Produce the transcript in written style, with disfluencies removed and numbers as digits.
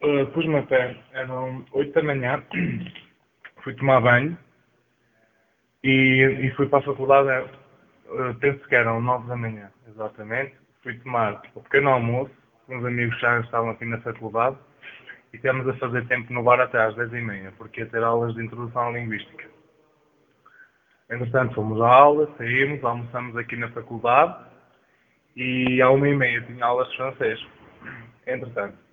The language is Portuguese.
Pus-me a pé, eram 8 da manhã, fui tomar banho e fui para a faculdade, penso que eram 9 da manhã, exatamente. Fui tomar o pequeno almoço, com uns amigos que já estavam aqui na faculdade, e tivemos a fazer tempo no bar até às 10h30, porque ia ter aulas de introdução à linguística. Entretanto, fomos à aula, saímos, almoçamos aqui na faculdade, e à 1h30 tinha aulas de francês. Entretanto,